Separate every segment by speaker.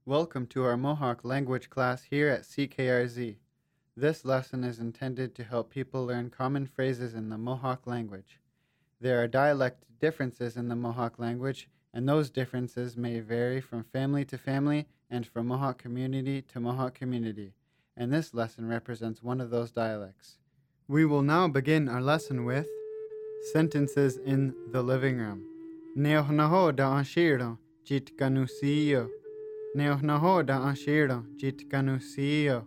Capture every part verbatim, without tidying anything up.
Speaker 1: Welcome to our Mohawk language class here at C K R Z. This lesson is intended to help people learn common phrases in the Mohawk language. There are dialect differences in the Mohawk language, and those differences may vary from family to family and from Mohawk community to Mohawk community, and this lesson represents one of those dialects. We will now begin our lesson with sentences in the living room. Neohnaho da anshiro jit kanusiyo. Neohnaho da anshiro jit kanusiyo.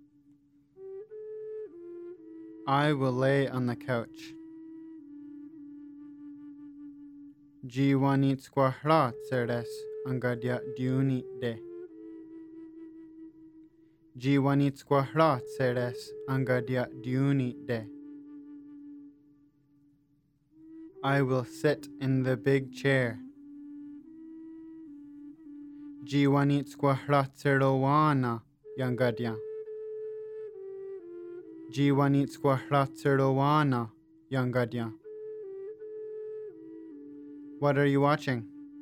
Speaker 1: I will lay on the couch. Jiwanit squahrat seres angadya diuni de. Jiwanit squahrat seres angadya diuni de. I will sit in the big chair. Jiwanit squahrat serowana yangadya. Jiwanit squahrat serowana yangadya. What are you watching?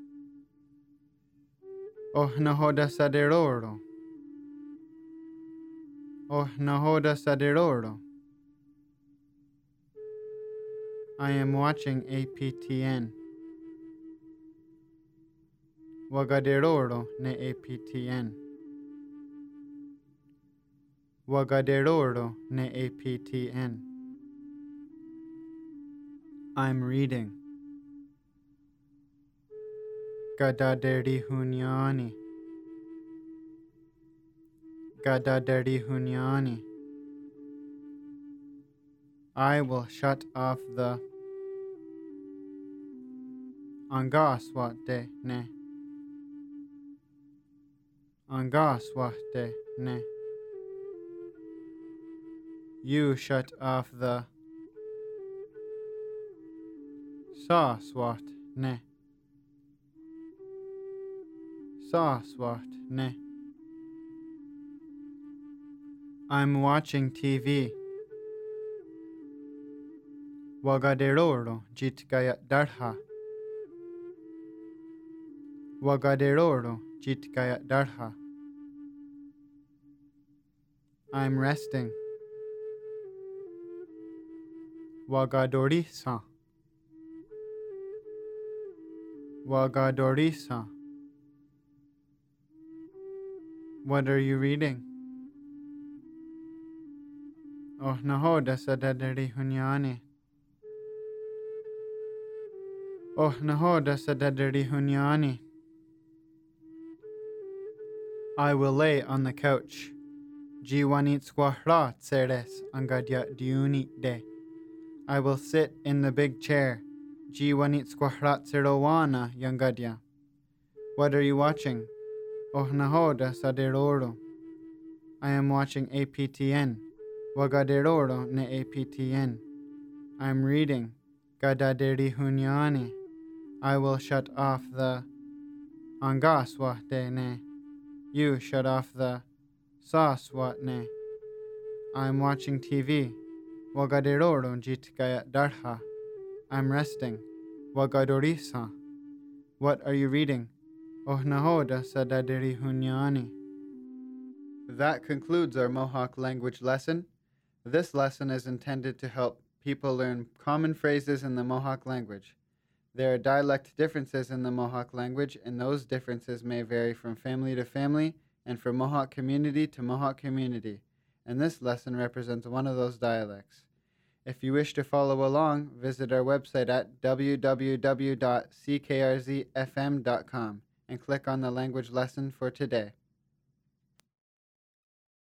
Speaker 1: Oh nahoda saderoro. Oh nahoda saderoro. I am watching A P T N. Wagaderoro ne A P T N. Wagaderoro ne A P T N. I'm reading. Gadaderi hunyani. Gadaderi hunyani. I will shut off the Angaswate ne. Angaswate ne. You shut off the Saswat ne. Saswat ne. I'm watching T V. Wagaderoro jitkaya darha. Wagaderoro jitkaya darha. I'm resting. Wagadorisa. Wagadorisa. What are you reading? Oh nahoda sadadari hunyani. Oh nahoda sadadari hunyani. I will lay on the couch. Jiwanit squahrat seres angadya diuni de. I will sit in the big chair. Jiwanit squahrat serowana yangadya. What are you watching? Oh nahoda saderoro. I am watching A P T N. Wagaderoro ne A P T N. I am reading. Gadaderi hunyani. I will shut off the Angaswate ne. You shut off the Saswat ne. I am watching T V. Wagaderoro jitkaya darha. I'm resting. Wagadorisa. What are you reading? Oh nahoda sadaderi hunyani. That concludes our Mohawk language lesson. This lesson is intended to help people learn common phrases in the Mohawk language. There are dialect differences in the Mohawk language, and those differences may vary from family to family and from Mohawk community to Mohawk community, and this lesson represents one of those dialects. If you wish to follow along, visit our website at w w w dot c k r z f m dot com and click on the language lesson for today.